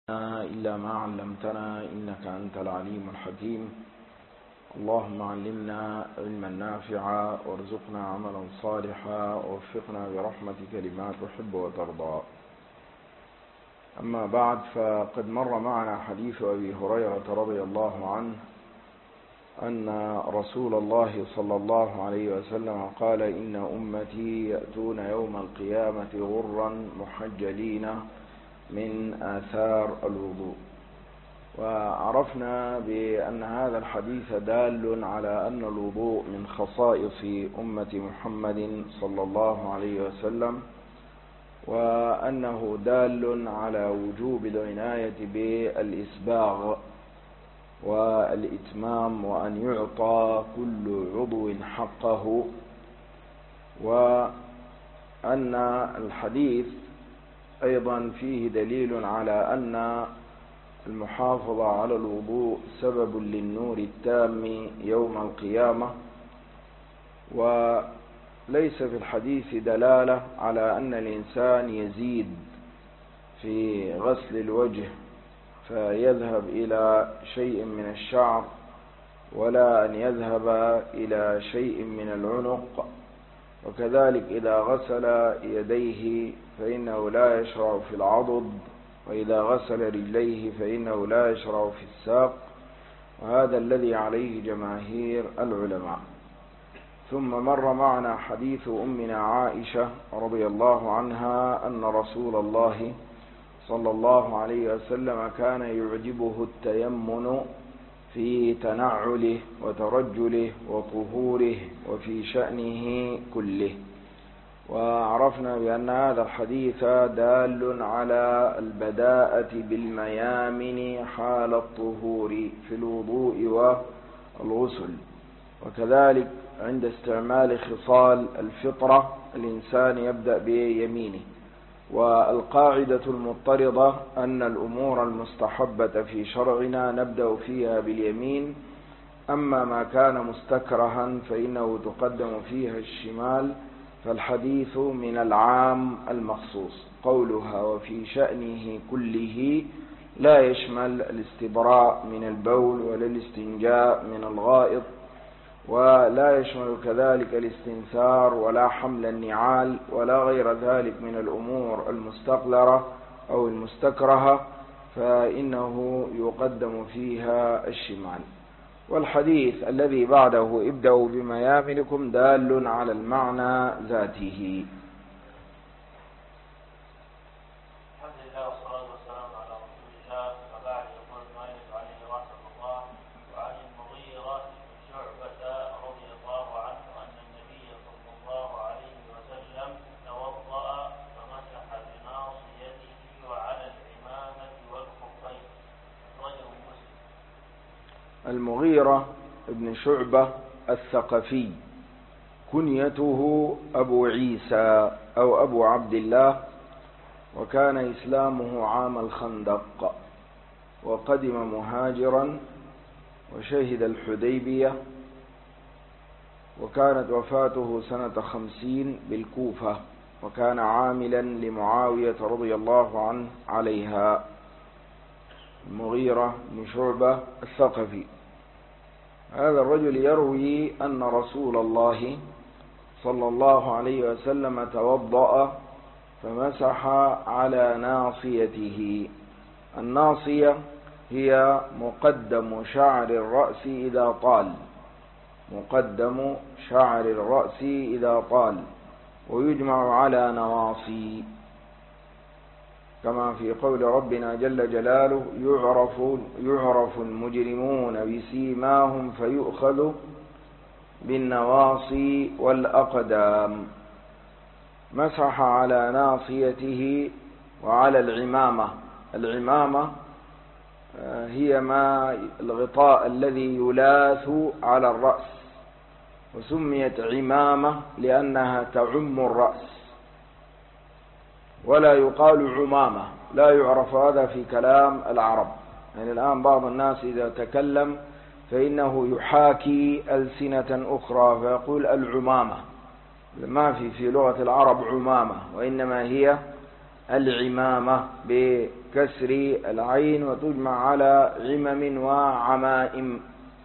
إلا ما علمتنا إنك أنت العليم الحكيم. اللهم علمنا علما نافعا وارزقنا عملا صالحا ووفقنا برحمتك لما تحب وترضى. أما بعد، فقد مر معنا حديث أبي هريرة رضي الله عنه أن رسول الله صلى الله عليه وسلم قال: إن أمتي يأتون يوم القيامة غرا محجلين من آثار الوضوء. وعرفنا بأن هذا الحديث دال على أن الوضوء من خصائص أمة محمد صلى الله عليه وسلم، وأنه دال على وجوب العناية بالإسباغ والإتمام، وأن يعطى كل عضو حقه، وأن الحديث أيضا فيه دليل على أن المحافظة على الوضوء سبب للنور التام يوم القيامة. وليس في الحديث دلالة على أن الإنسان يزيد في غسل الوجه فيذهب إلى شيء من الشعر، ولا أن يذهب إلى شيء من العنق. وكذلك إذا غسل يديه فإنه لا يشرع في العضد، وإذا غسل رجليه فإنه لا يشرع في الساق، وهذا الذي عليه جماهير العلماء. ثم مر معنا حديث أمنا عائشة رضي الله عنها أن رسول الله صلى الله عليه وسلم كان يعجبه التيمن في تنعله وترجله وطهوره وفي شأنه كله. وعرفنا بأن هذا الحديث دال على البداءة بالميامن حال الطهور في الوضوء والغسل، وكذلك عند استعمال خصال الفطرة الإنسان يبدأ بيمينه. والقاعدة المضطردة أن الأمور المستحبة في شرعنا نبدأ فيها باليمين، أما ما كان مستكرها فإنه تقدم فيها الشمال. فالحديث من العام المخصوص، قولها وفي شأنه كله لا يشمل الاستبراء من البول ولا الاستنجاء من الغائط، ولا يشمل كذلك الاستنثار ولا حمل النعال ولا غير ذلك من الأمور المستقذرة أو المستكرهة، فإنه يقدم فيها الشمال. والحديث الذي بعده ابدأوا بميامنكم دال على المعنى ذاته. المغيرة بن شعبة الثقفي كنيته أبو عيسى أو أبو عبد الله، وكان إسلامه عام الخندق، وقدم مهاجرا وشهد الحديبية، وكانت وفاته سنة 50 بالكوفة، وكان عاملا لمعاوية رضي الله عنه عليها. المغيرة بن شعبة الثقفي هذا الرجل يروي أن رسول الله صلى الله عليه وسلم توضأ فمسح على ناصيته. الناصية هي مقدم شعر الرأس إذا طال، مقدم شعر الرأس إذا طال، ويجمع على نواصي، كما في قول ربنا جل جلاله: يعرف المجرمون بسيماهم فيؤخذ بالنواصي والأقدام. مسح على ناصيته وعلى العمامة. العمامة هي الغطاء الذي يلاث على الرأس، وسميت عمامة لأنها تعم الرأس، ولا يقال عمامة، لا يعرف هذا في كلام العرب. يعني الآن بعض الناس إذا تكلم فإنه يحاكي ألسنة أخرى فيقول العمامة. ما في لغة العرب عمامة، وإنما هي العمامة بكسر العين وتجمع على عمم وعمائم،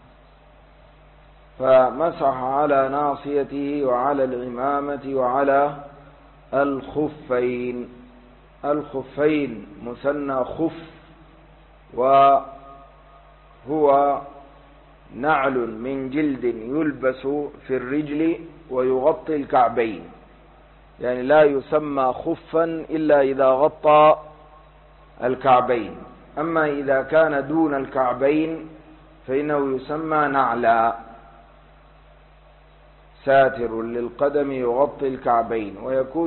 فمسح على ناصيته وعلى العمامة وعلى الخفين. الخفين مثنى خف، وهو نعل من جلد يلبس في الرجل ويغطي الكعبين، يعني لا يسمى خفا إلا إذا غطى الكعبين، أما إذا كان دون الكعبين فإنه يسمى نعلا، ساتر للقدم يغطي الكعبين، ويكون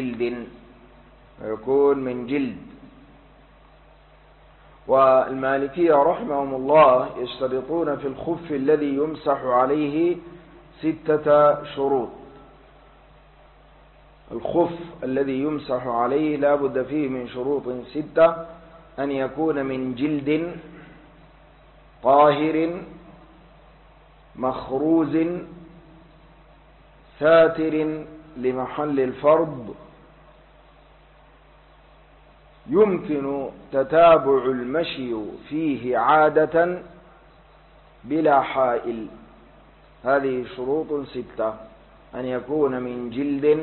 من جلد. والمالكية رحمهم الله يشترطون في الخف الذي يمسح عليه 6 شروط. الخف الذي يمسح عليه لا بد فيه من شروط 6: أن يكون من جلد طاهر مخروز ساتر لمحل الفرض، يمكن تتابع المشي فيه عادة بلا حائل. هذه شروط 6: أن يكون من جلد،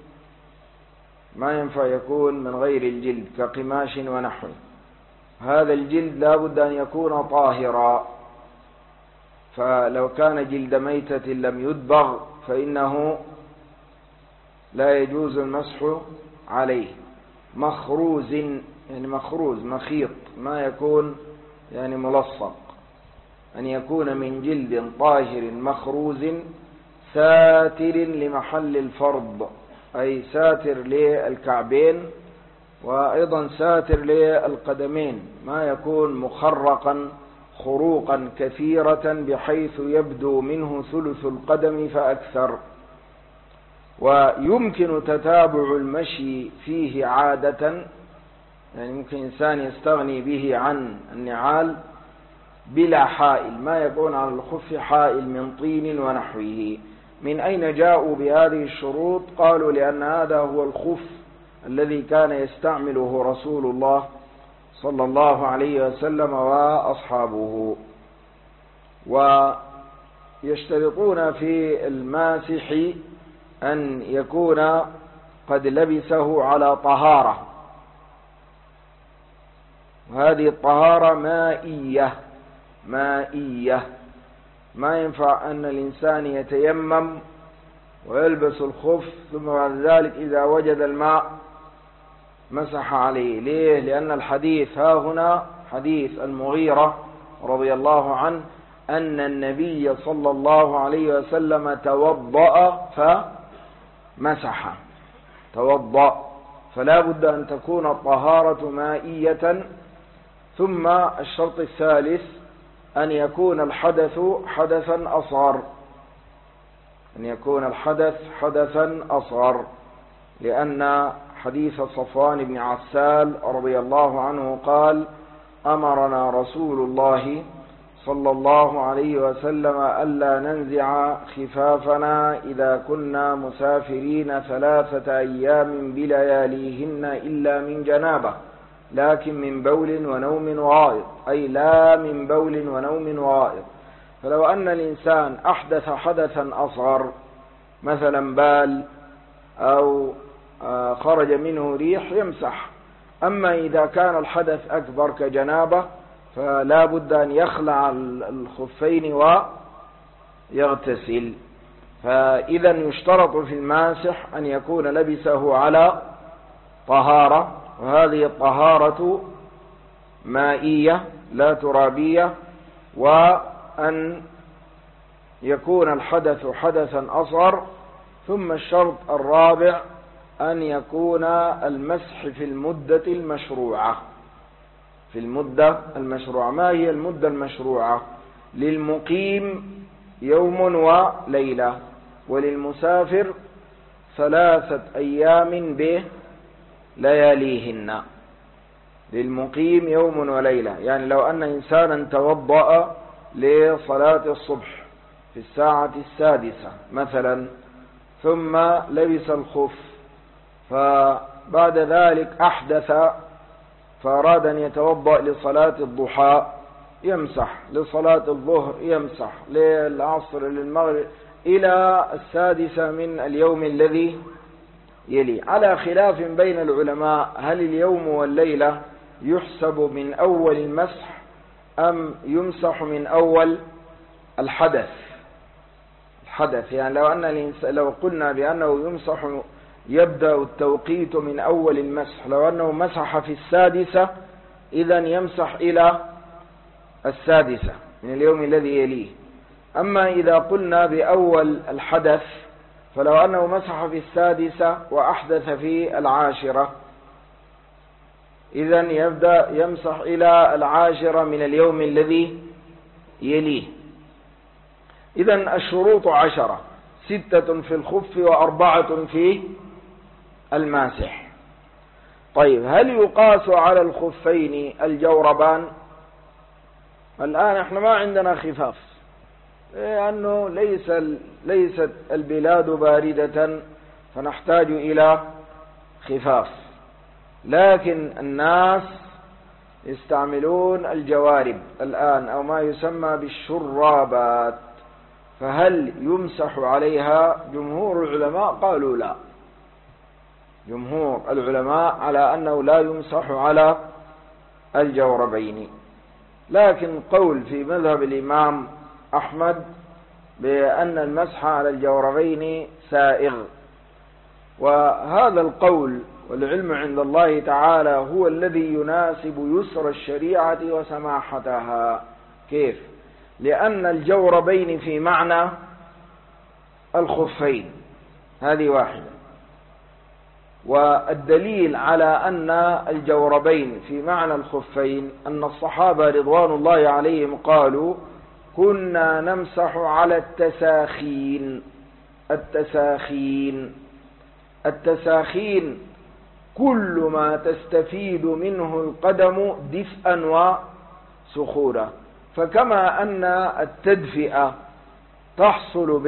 ما ينفع يكون من غير الجلد كقماش ونحوه، هذا الجلد لا بد أن يكون طاهرا، فلو كان جلد ميتة لم يدبغ فإنه لا يجوز المسح عليه. مخروز يعني مخروز مخيط، ما يكون يعني ملصق. أن يكون من جلد طاهر مخروز ساتر لمحل الفرض، أي ساتر للكعبين وأيضا ساتر للقدمين، ما يكون مخرقا خروقا كثيرة بحيث يبدو منه ثلث القدم فأكثر. ويمكن تتابع المشي فيه عادة، يعني ممكن إنسان يستغني به عن النعال بلا حائل، ما يكون على الخف حائل من طين ونحوه. من أين جاءوا بهذه الشروط؟ قالوا لأن هذا هو الخف الذي كان يستعمله رسول الله صلى الله عليه وسلم وأصحابه. ويشترطون في الماسح أن يكون قد لبسه على طهارة، وهذه الطهارة مائية. ما ينفع أن الإنسان يتيمم ويلبس الخف ثم بعد ذلك إذا وجد الماء مسح عليه. ليه؟ لأن الحديث ها هنا حديث المغيرة رضي الله عنه أن النبي صلى الله عليه وسلم توضأ فمسح، فلا بد أن تكون الطهارة مائية. ثم الشرط الثالث أن يكون الحدث حدثا أصغر، لأن حديث صفوان بن عسال رضي الله عنه قال: أمرنا رسول الله صلى الله عليه وسلم ألا ننزع خفافنا إذا كنا مسافرين 3 أيام بلياليهن إلا من جنابة، لكن من بول ونوم وغائط، أي لا من بول ونوم وغائط. فلو أن الإنسان أحدث حدثا أصغر، مثلا بال أو خرج منه ريح، يمسح. أما إذا كان الحدث أكبر كجنابة فلا بد أن يخلع الخفين ويغتسل. فإذا يشترط في الماسح أن يكون لبسه على طهارة، وهذه الطهارة مائية لا ترابية، وأن يكون الحدث حدثا أصغر. ثم الشرط الرابع أن يكون المسح في المدة المشروعة. ما هي المدة المشروعة؟ للمقيم يوم وليلة، وللمسافر 3 أيام بلياليهن. للمقيم يوم وليلة، يعني لو أن إنسانا توضأ لصلاة الصبح في 6:00 مثلا، ثم لبس الخف بعد ذلك أحدث فأراد أن يتوضأ لصلاة الضحى يمسح، لصلاة الظهر يمسح، للعصر، للمغرب، إلى 6 من اليوم الذي يلي، على خلاف بين العلماء هل اليوم والليلة يحسب من أول المسح أم يمسح من أول الحدث. يعني لو قلنا بأنه يمسح يبدأ التوقيت من أول المسح، لو أنه مسح في 6 إذن يمسح إلى 6 من اليوم الذي يليه. أما إذا قلنا بأول الحدث فلو أنه مسح في 6 وأحدث في 10 إذن يبدأ يمسح إلى 10 من اليوم الذي يليه. إذن الشروط 10، 6 في الخف و4 في الماسح. طيب هل يقاس على الخفين الجوربان؟ الآن احنا ما عندنا خفاف، لأنه ليست البلاد باردة فنحتاج إلى خفاف، لكن الناس يستعملون الجوارب الآن أو ما يسمى بالشرابات، فهل يمسح عليها؟ جمهور العلماء قالوا لا، جمهور العلماء على أنه لا يمسح على الجوربين، لكن قول في مذهب الإمام أحمد بأن المسح على الجوربين سائغ، وهذا القول والعلم عند الله تعالى هو الذي يناسب يسر الشريعة وسماحتها. كيف؟ لأن الجوربين في معنى الخفين، هذه واحدة، والدليل على أن الجوربين في معنى الخفين أن الصحابة رضوان الله عليهم قالوا كنا نمسح على التساخين كل ما تستفيد منه القدم دفئا وسخورا، فكما أن التدفئة تحصل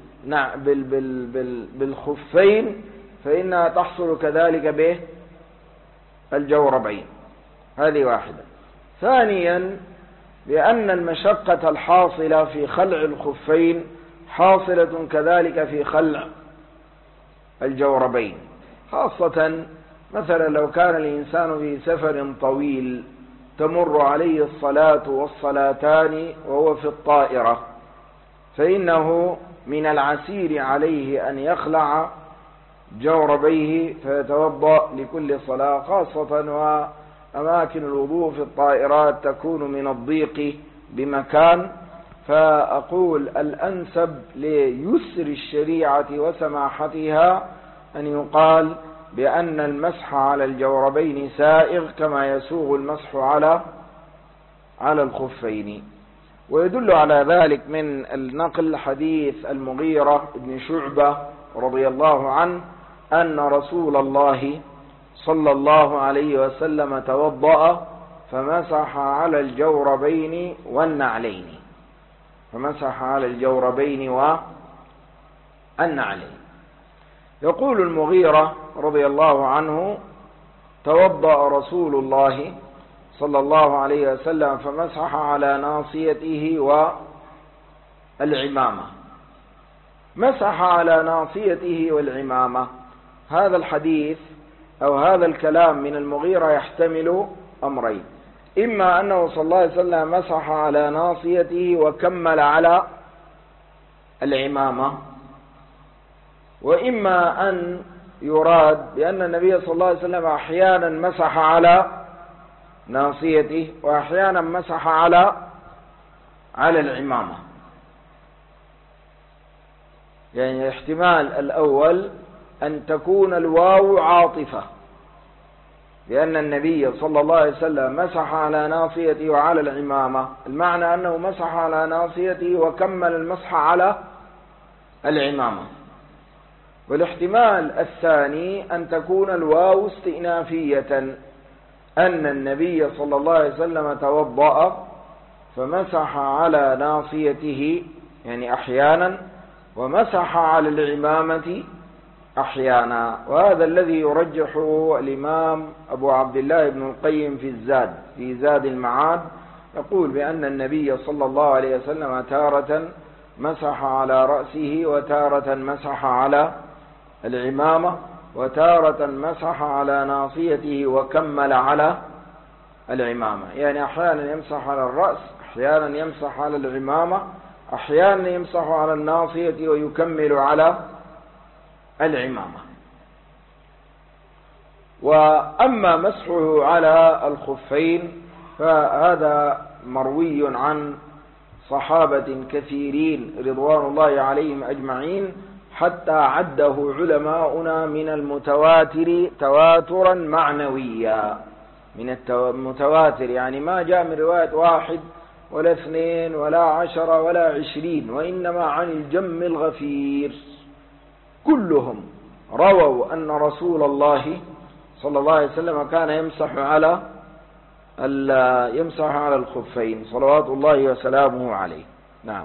بالخفين فإنها تحصل كذلك بالجوربين، هذه واحدة. ثانيا بأن المشقة الحاصلة في خلع الخفين حاصلة كذلك في خلع الجوربين، خاصة مثلا لو كان الإنسان في سفر طويل تمر عليه الصلاة والصلاتان وهو في الطائرة، فإنه من العسير عليه أن يخلع جوربيه فيتوضأ لكل صلاة، خاصة وأماكن الوضوء في الطائرات تكون من الضيق بمكان. فأقول الأنسب ليسر الشريعة وسماحتها أن يقال بأن المسح على الجوربين سائغ كما يسوغ المسح على الخفين. ويدل على ذلك من النقل حديث المغيرة بن شعبة رضي الله عنه أن رسول الله صلى الله عليه وسلم توضأ فمسح على الجوربين والنعلين، يقول المغيرة رضي الله عنه توضأ رسول الله صلى الله عليه وسلم فمسح على ناصيته والعمامة. مسح على ناصيته والعمامة، هذا الحديث أو هذا الكلام من المغيرة يحتمل أمرين: إما أنه صلى الله عليه وسلم مسح على ناصيته وكمل على العمامة، وإما أن يراد بأن النبي صلى الله عليه وسلم أحيانا مسح على ناصيته وأحيانا مسح على العمامة. يعني الاحتمال الأول أن تكون الواو عاطفة، لأن النبي صلى الله عليه وسلم مسح على ناصيته وعلى العمامة، المعنى أنه مسح على ناصيته وكمل المسح على العمامة. والاحتمال الثاني أن تكون الواو استئنافية، أن النبي صلى الله عليه وسلم توضأ فمسح على ناصيته يعني أحيانا، ومسح على العمامة أحيانا. وهذا الذي يرجحه الإمام أبو عبد الله بن القيم في زاد المعاد، يقول بأن النبي صلى الله عليه وسلم تارة مسح على رأسه، وتارة مسح على العمامة، وتارة مسح على ناصيته وكمل على العمامة. يعني أحيانا يمسح على الرأس، أحيانا يمسح على العمامة، أحيانا يمسح على الناصية ويكمل على العمامة. وأما مسحه على الخفين فهذا مروي عن صحابة كثيرين رضوان الله عليهم أجمعين، حتى عده علماؤنا من المتواتر تواترا معنويا. من المتواتر يعني ما جاء من رواية 1 ولا 2 ولا 10 ولا 20، وإنما عن الجم الغفير، كلهم رووا أن رسول الله صلى الله عليه وسلم كان يمسح على الخفين صلوات الله وسلامه عليه. نعم.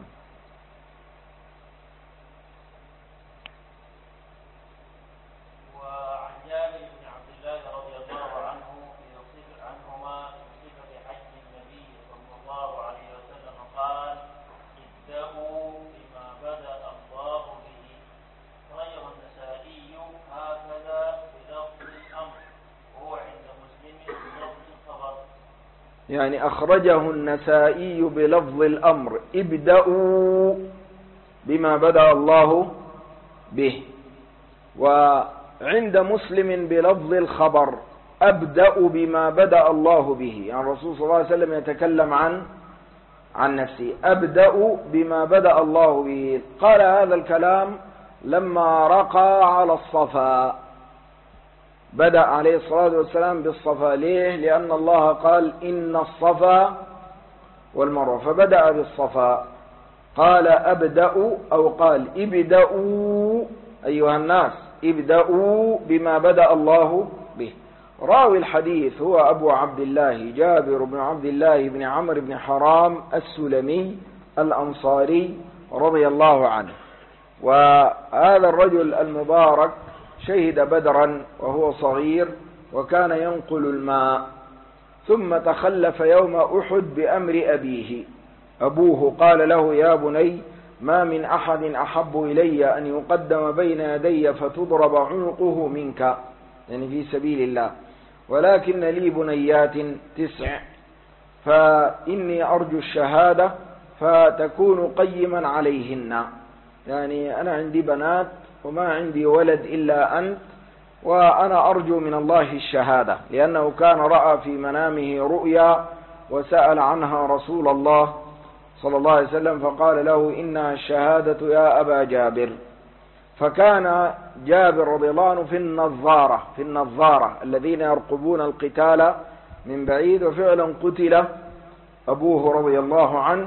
وعن جابر بن عبد الله رضي الله عنهما في صفة حج النبي صلى الله عليه وسلم قال: ابدأوا بما بدأ الله به. غير النسائي هكذا بلفظ الأمر، وهو عند مسلم بلفظ الخبر. يعني أخرجه النسائي بلفظ الأمر: ابدأوا بما بدأ الله به. وعند مسلم بلفظ الخبر: أبدأ بما بدأ الله به. يعني الرسول صلى الله عليه وسلم يتكلم عن نفسه: أبدأ بما بدأ الله به. قال هذا الكلام لما رقى على الصفا، بدأ عليه الصلاة والسلام بالصفا. ليه؟ لأن الله قال: إن الصفا والمروة، فبدأ بالصفا. قال أبدأ، أو قال ابدأوا أيها الناس، ابدأوا بما بدأ الله به. راوي الحديث هو أبو عبد الله جابر بن عبد الله بن عمرو بن حرام السلمي الأنصاري رضي الله عنه. وهذا الرجل المبارك شهد بدرا وهو صغير، وكان ينقل الماء، ثم تخلف يوم أحد بأمر أبيه. أبوه قال له: يا بني، ما من أحد أحب إلي أن يقدم بين يدي فتضرب عنقه منك، يعني في سبيل الله، ولكن لي بنيات 9، فإني أرجو الشهادة فتكون قيما عليهن. يعني أنا عندي بنات وما عندي ولد إلا أنت، وأنا أرجو من الله الشهادة، لأنه كان رأى في منامه رؤيا وسأل عنها رسول الله صلى الله عليه وسلم، فقال له: إنها الشهادة يا أبا جابر. فكان جابر رضي الله عنه في النظارة الذين يرقبون القتال من بعيد، وفعلا قتل أبوه رضي الله عنه.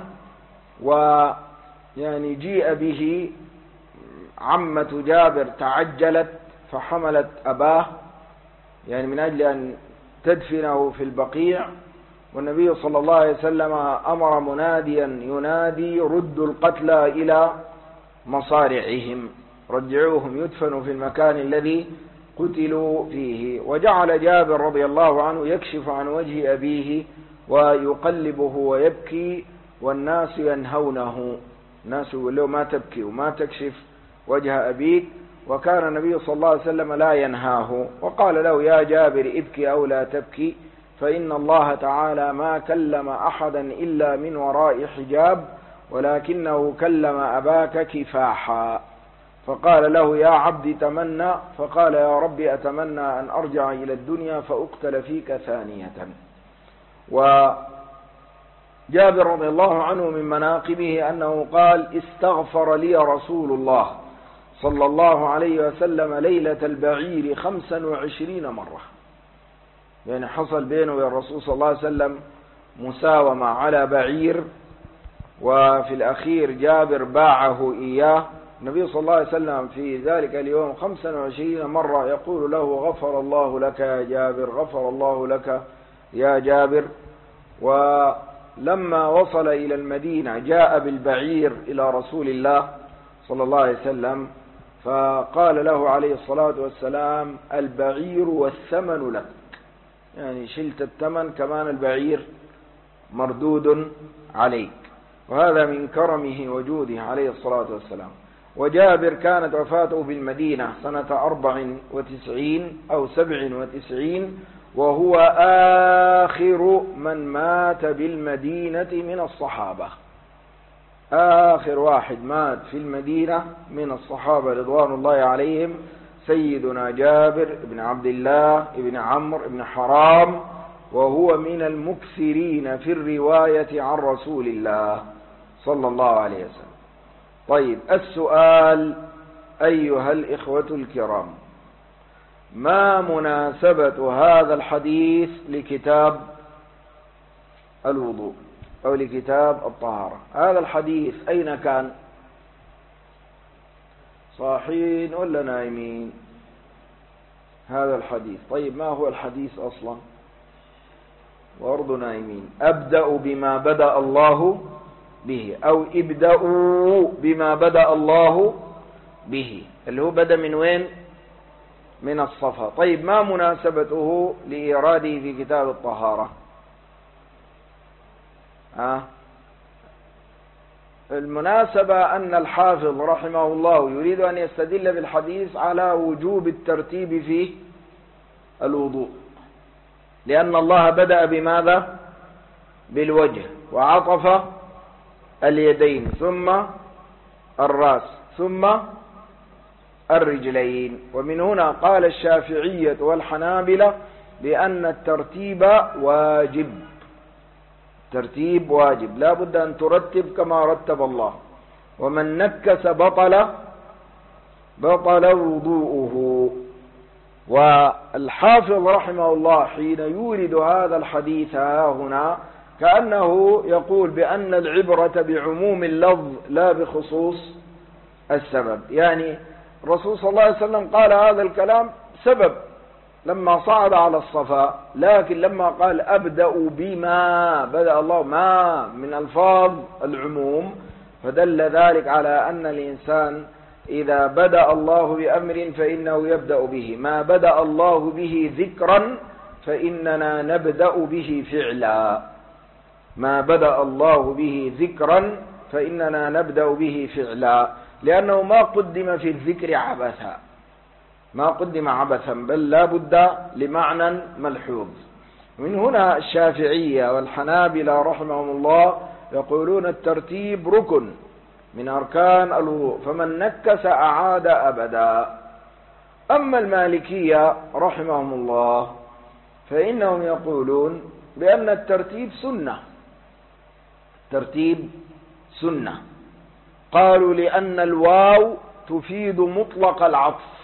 ويعني جيء به عمة جابر، تعجلت فحملت أباه، يعني من أجل أن تدفنه في البقيع. والنبي صلى الله عليه وسلم أمر مناديا ينادي: ردوا القتلى إلى مصارعهم، رجعوهم يدفنوا في المكان الذي قتلوا فيه. وجعل جابر رضي الله عنه يكشف عن وجه أبيه ويقلبه ويبكي، والناس ينهونه، الناس يقول له: ما تبكي وما تكشف وجه أبيك. وكان النبي صلى الله عليه وسلم لا ينهاه، وقال له: يا جابر، ابكي أو لا تبكي، فإن الله تعالى ما كلم أحدا إلا من وراء حجاب، ولكنه كلم أباك كفاحا. فقال له: يا عبدي تمنى. فقال: يا ربي أتمنى أن أرجع إلى الدنيا فأقتل فيك ثانية. وجابر رضي الله عنه من مناقبه أنه قال: استغفر لي رسول الله صلى الله عليه وسلم ليلة البعير 25 مرة. يعني حصل بينه وبين الرسول صلى الله عليه وسلم مساومة على بعير، وفي الأخير جابر باعه إياه. النبي صلى الله عليه وسلم في ذلك اليوم 25 مرة يقول له: غفر الله لك يا جابر، غفر الله لك يا جابر. ولما وصل إلى المدينة جاء بالبعير إلى رسول الله صلى الله عليه وسلم، فقال له عليه الصلاة والسلام البعير والثمن لك، يعني شلت الثمن كمان البعير مردود عليك. وهذا من كرمه وجوده عليه الصلاة والسلام. وجابر كانت وفاته بالمدينة سنة 94 أو 97، وهو آخر من مات بالمدينة من الصحابة، آخر واحد مات في المدينة من الصحابة رضوان الله عليهم سيدنا جابر بن عبد الله بن عمرو بن حرام، وهو من المكثرين في الرواية عن رسول الله صلى الله عليه وسلم. طيب، السؤال أيها الإخوة الكرام، ما مناسبة هذا الحديث لكتاب الوضوء أو لكتاب الطهارة؟ هذا الحديث أين كان؟ صاحين ولا نايمين؟ هذا الحديث، طيب ما هو الحديث أصلا؟ وأرض نايمين. أبدأ بما بدأ الله به، أو ابدأوا بما بدأ الله به، اللي هو بدأ من وين؟ من الصفا. طيب، ما مناسبته لإيراده في كتاب الطهارة؟ المناسبة أن الحافظ رحمه الله يريد أن يستدل بالحديث على وجوب الترتيب في الوضوء، لأن الله بدأ بماذا؟ بالوجه، وعطف اليدين، ثم الرأس، ثم الرجلين. ومن هنا قال الشافعية والحنابلة بأن الترتيب واجب، ترتيب واجب، لا بد أن ترتب كما رتب الله. ومن نكس بطل وضوءه. والحافظ رحمه الله حين يورد هذا الحديث هنا كأنه يقول بأن العبرة بعموم اللفظ لا بخصوص السبب. يعني الرسول صلى الله عليه وسلم قال هذا الكلام سبب لما صعد على الصفا، لكن لما قال أبدأ بما بدأ الله، ما من ألفاظ العموم، فدل ذلك على أن الإنسان إذا بدأ الله بأمر فإنه يبدأ به. ما بدأ الله به ذكرا فإننا نبدأ به فعلا، ما بدأ الله به ذكرا فإننا نبدأ به فعلا، لأنه ما قدم في الذكر عبثا، ما قدم عبثا، بل لا بد لمعنى ملحوظ. من هنا الشافعية والحنابلة رحمهم الله يقولون الترتيب ركن من أركان الوضوء، فمن نكس أعاد أبدا. أما المالكية رحمهم الله فإنهم يقولون بأن الترتيب سنة، ترتيب سنة. قالوا لأن الواو تفيد مطلق العطف،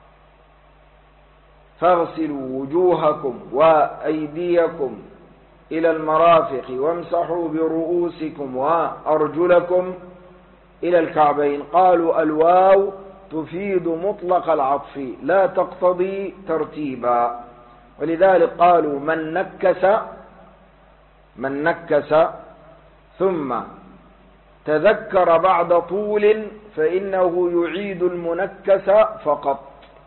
فاغسلوا وجوهكم وأيديكم إلى المرافق وامسحوا برؤوسكم وأرجلكم إلى الكعبين. قالوا الواو تفيد مطلق العطف لا تقتضي ترتيبا، ولذلك قالوا من نكس ثم تذكر بعد طول فإنه يعيد المنكس فقط.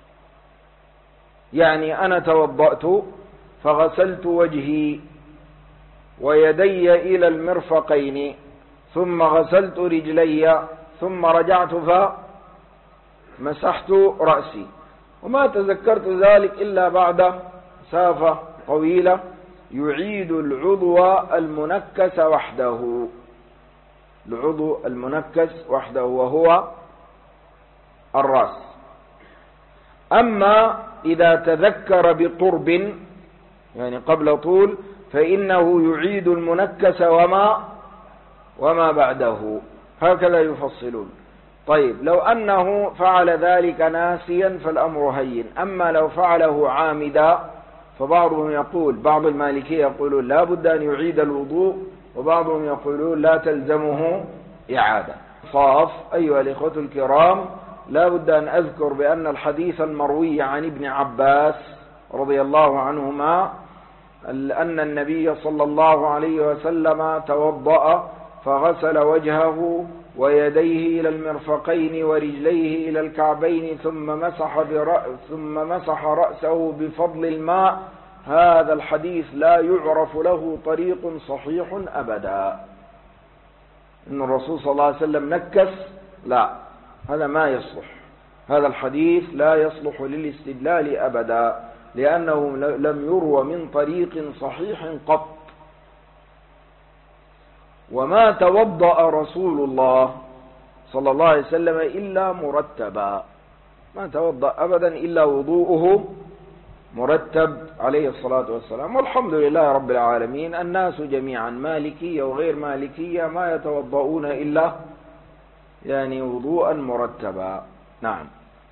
يعني أنا توضأت فغسلت وجهي ويدي إلى المرفقين، ثم غسلت رجلي، ثم رجعت فمسحت رأسي، وما تذكرت ذلك إلا بعد مسافة طويلة، يعيد العضو المنكس وحده، العضو المنكس وحده وهو الرأس. أما إذا تذكر بقرب يعني قبل طول فإنه يعيد المنكس وما بعده، هكذا يفصلون. طيب، لو أنه فعل ذلك ناسيا فالأمر هين، أما لو فعله عامدا فبعضهم يقول، بعض المالكية يقولون لا بد أن يعيد الوضوء، وبعضهم يقولون لا تلزمه إعادة. صاف أيها الإخوة الكرام، لا بد أن أذكر بأن الحديث المروي عن ابن عباس رضي الله عنهما أن النبي صلى الله عليه وسلم توضأ فغسل وجهه ويديه إلى المرفقين ورجليه إلى الكعبين ثم مسح رأسه بفضل الماء، هذا الحديث لا يعرف له طريق صحيح أبدا. إن الرسول صلى الله عليه وسلم نكس، لا، هذا ما يصلح، هذا الحديث لا يصلح للاستدلال أبدا، لأنه لم يروى من طريق صحيح قط. وما توضأ رسول الله صلى الله عليه وسلم إلا مرتبا، ما توضأ أبدا إلا وضوءه مرتب عليه الصلاة والسلام. والحمد لله رب العالمين، الناس جميعا مالكية وغير مالكية ما يتوضؤون إلا يعني وضوءا مرتبا. نعم.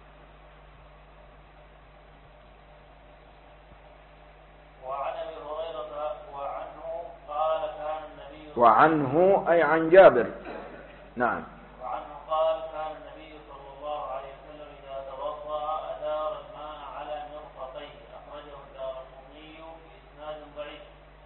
وعنه أي عن جابر. نعم. وعنه قال كان النبي صلى الله عليه وسلم إذا توضأ أدار الماء على مرفقيه، أخرجه الدارقطني بإسناد ضعيف.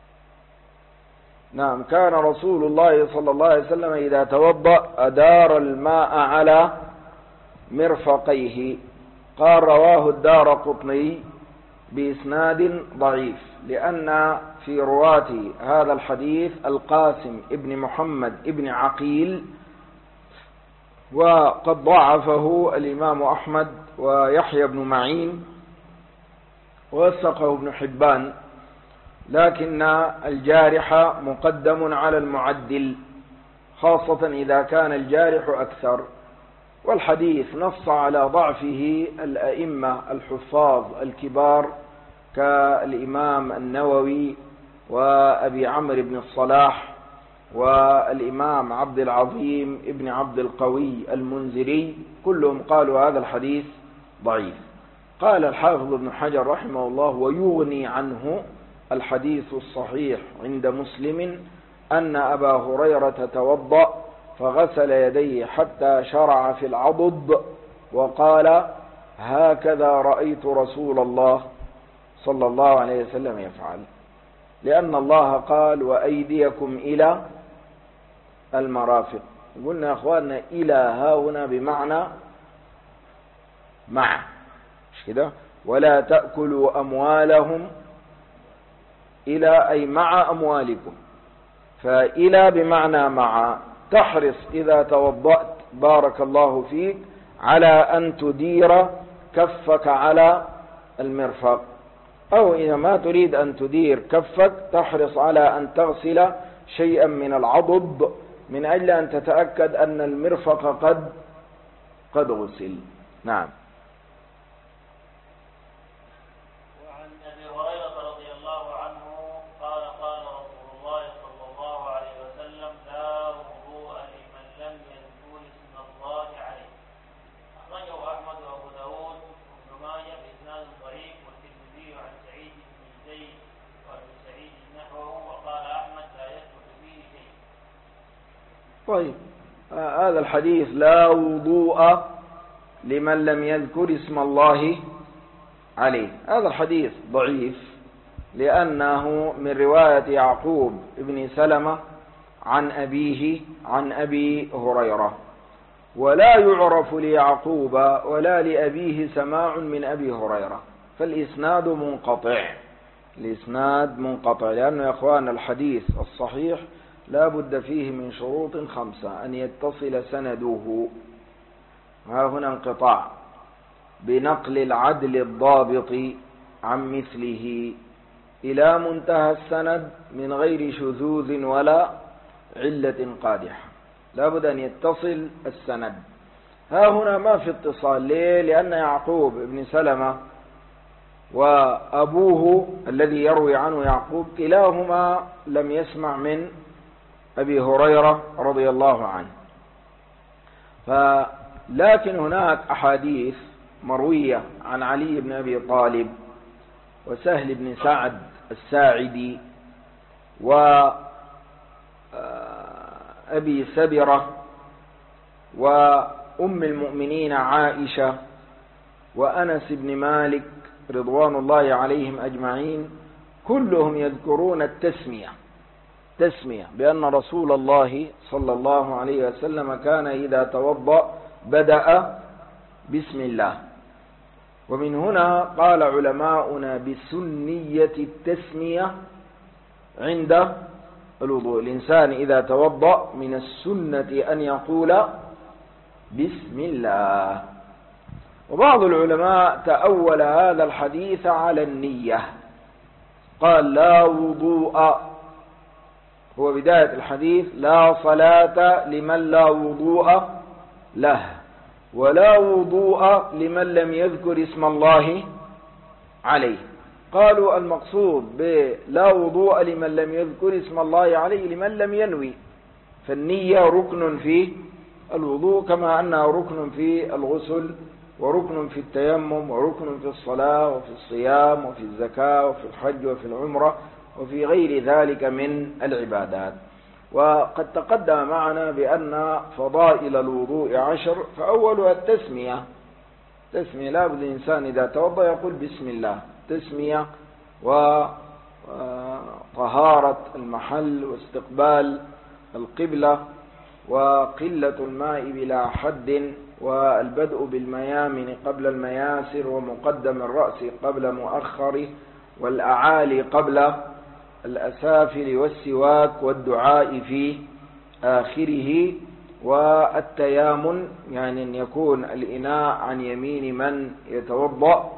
نعم، كان رسول الله صلى الله عليه وسلم إذا توضأ أدار الماء على مرفقيه. قال رواه الدارقطني بإسناد ضعيف، لأن في رواة هذا الحديث القاسم ابن محمد ابن عقيل، وقد ضعفه الإمام أحمد ويحيى بن معين ووثقه ابن حبان، لكن الجارح مقدم على المعدل، خاصة إذا كان الجارح أكثر. والحديث نص على ضعفه الأئمة الحفاظ الكبار كالإمام النووي وأبي عمرو بن الصلاح والإمام عبد العظيم ابن عبد القوي المنذري، كلهم قالوا هذا الحديث ضعيف. قال الحافظ ابن حجر رحمه الله: ويغني عنه الحديث الصحيح عند مسلم أن أبا هريرة توضأ فغسل يديه حتى شرع في العضد وقال: هكذا رأيت رسول الله صلى الله عليه وسلم يفعل، لأن الله قال: وأيديكم إلى المرافق. قلنا يا أخواننا إلى هاهنا بمعنى مع، مش كده؟ ولا تأكلوا أموالهم إلى أي مع أموالكم، فإلى بمعنى مع. تحرص إذا توضأت بارك الله فيك على أن تدير كفك على المرفق، أو إذا ما تريد أن تدير كفك تحرص على أن تغسل شيئا من العضد من أجل أن تتأكد أن المرفق قد غسل. نعم. وعن أبي هريرة رضي الله عنه قال قال رسول الله صلى الله عليه وسلم: لا وضوء لمن لم يذكر اسم الله عليه، أخرجه أحمد وأبو داود وابن ماجه بإسناد ضعيف، والترمذي عن سعيد بن زيد وأبي سعيد نحوه، وقال أحمد لا يثبت فيه شيء. طيب، هذا الحديث لا وضوء لمن لم يذكر اسم الله عليه، هذا الحديث ضعيف، لأنه من رواية يعقوب بن سلمة عن أبيه عن أبي هريرة، ولا يعرف ليعقوب ولا لأبيه سماع من أبي هريرة، فالإسناد منقطع. الإسناد منقطع، لأنه يا أخوان الحديث الصحيح لا بد فيه من شروط 5: أن يتصل سنده، ها هنا انقطاع، بنقل العدل الضابط عن مثله إلى منتهى السند من غير شذوذ ولا علة قادحة، لا بد أن يتصل السند. ها هنا ما في اتصال. ليه؟ لأن يعقوب بن سلمة وأبوه الذي يروي عنه يعقوب كلاهما لم يسمع من أبي هريرة رضي الله عنه. لكن هناك أحاديث مروية عن علي بن أبي طالب وسهل بن سعد الساعدي وأبي سبرة وأم المؤمنين عائشة وأنس بن مالك رضوان الله عليهم أجمعين، كلهم يذكرون التسمية التسمية، بأن رسول الله صلى الله عليه وسلم كان إذا توضأ بدأ بسم الله. ومن هنا قال علماؤنا بسنية التسمية عند الوضوء. الإنسان إذا توضأ من السنة أن يقول بسم الله. وبعض العلماء تأول هذا الحديث على النية، قال لا وضوء، هو بداية الحديث لا صلاة لمن لا وضوء له، ولا وضوء لمن لم يذكر اسم الله عليه. قالوا المقصود بلا وضوء لمن لم يذكر اسم الله عليه لمن لم ينوي، فالنية ركن في الوضوء كما أنها ركن في الغسل وركن في التيمم وركن في الصلاة وفي الصيام وفي الزكاة وفي الحج وفي العمرة وفي غير ذلك من العبادات. وقد تقدم معنا بأن فضائل الوضوء 10، فأولها التسمية. تسمية لا بد الإنسان إذا توضأ يقول بسم الله، تسمية وطهارة المحل واستقبال القبلة وقلة الماء بلا حد والبدء بالميامن قبل المياسر ومقدم الرأس قبل مؤخره والأعالي قبل الأسافل والسواك والدعاء في آخره والتيامن، يعني أن يكون الإناء عن يمين من يتوضأ،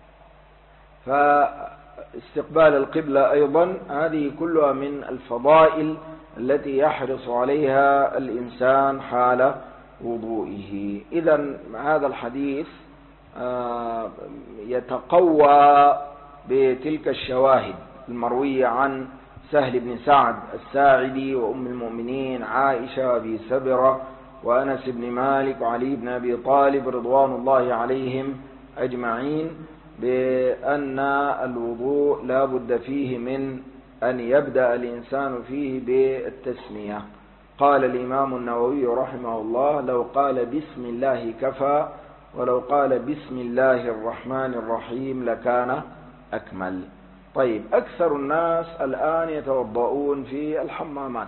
فاستقبال القبلة أيضا. هذه كلها من الفضائل التي يحرص عليها الإنسان حال وضوئه. إذن هذا الحديث يتقوى بتلك الشواهد المروية عن سهل بن سعد الساعدي وأم المؤمنين عائشة وأبي سبرة وأنس بن مالك وعلي بن أبي طالب رضوان الله عليهم أجمعين، بأن الوضوء لا بد فيه من أن يبدأ الإنسان فيه بالتسمية. قال الإمام النووي رحمه الله لو قال بسم الله كفى، ولو قال بسم الله الرحمن الرحيم لكان أكمل. طيب، أكثر الناس الآن يتوضؤون في الحمامات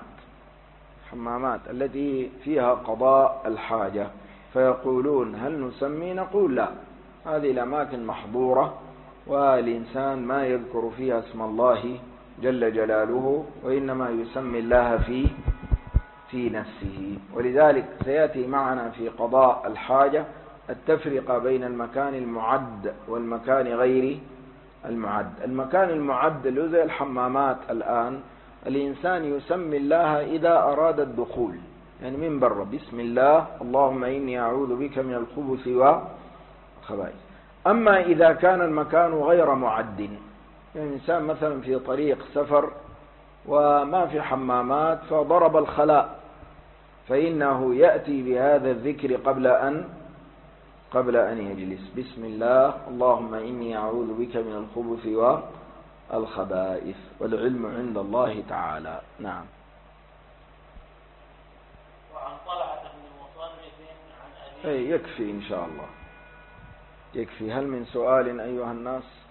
التي فيها قضاء الحاجة، فيقولون هل نسمي؟ نقول لا، هذه الأماكن محظورة والإنسان ما يذكر فيها اسم الله جل جلاله، وإنما يسمي الله في نفسه. ولذلك سيأتي معنا في قضاء الحاجة التفرقة بين المكان المعد والمكان غير المعد. المكان المعد اللي زي الحمامات الآن الإنسان يسمي الله إذا أراد الدخول، يعني من برا بسم الله اللهم إني أعوذ بك من الخبث والخبائث. أما إذا كان المكان غير معد، يعني الإنسان مثلا في طريق سفر وما في حمامات فضرب الخلاء، فإنه يأتي بهذا الذكر قبل أن يجلس، بسم الله اللهم إني أعوذ بك من الخبث والخبائث، والعلم عند الله تعالى. نعم. وعن طلحة بن مصرف عن أبيه. يكفي إن شاء الله، يكفي. هل من سؤال أيها الناس؟